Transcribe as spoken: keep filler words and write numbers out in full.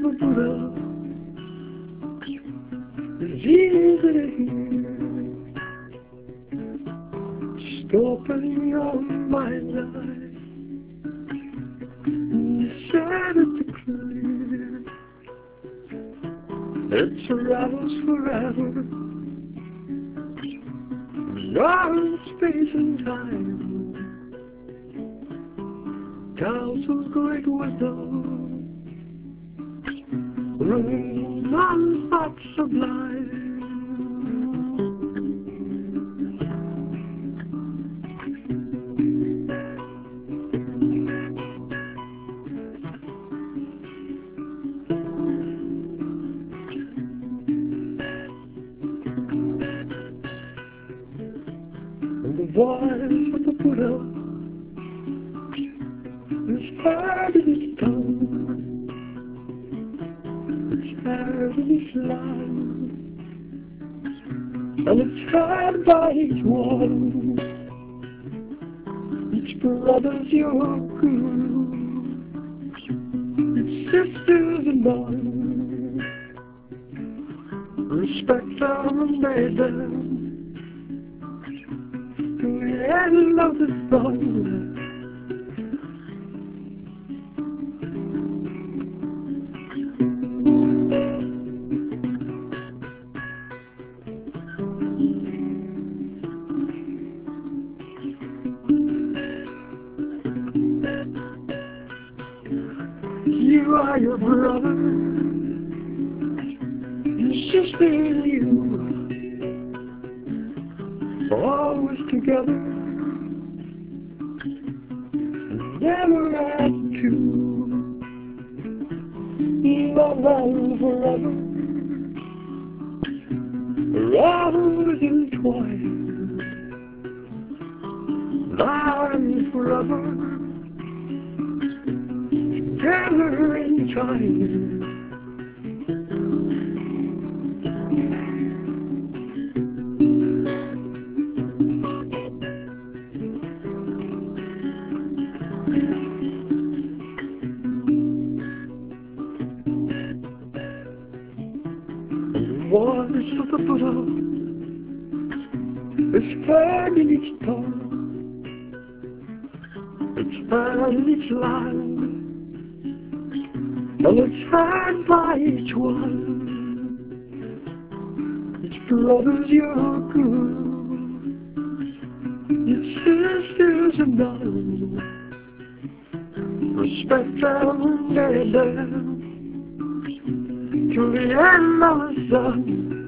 the Buddha is easy to hear. Just open your mind eye and set it to clear. It travels forever beyond space and time. Council's great wisdom running non-stop sublime. And the voice of the Buddha is heard in his tongue, it's heard in his line, and it's heard by each one. Each brother's your guru, each sister's a nun. Respect them and obey them to the end of the sun. You are your brother, your sister and you, always together, never at two. Love and forever, always entwined. Now and forever, together in time. And the voice of the Buddha is heard in each tongue, it's heard in each line, and it's heard by each one. Each brother's your guru, each sister's a nun. Respect them and obey them to the end of the sun.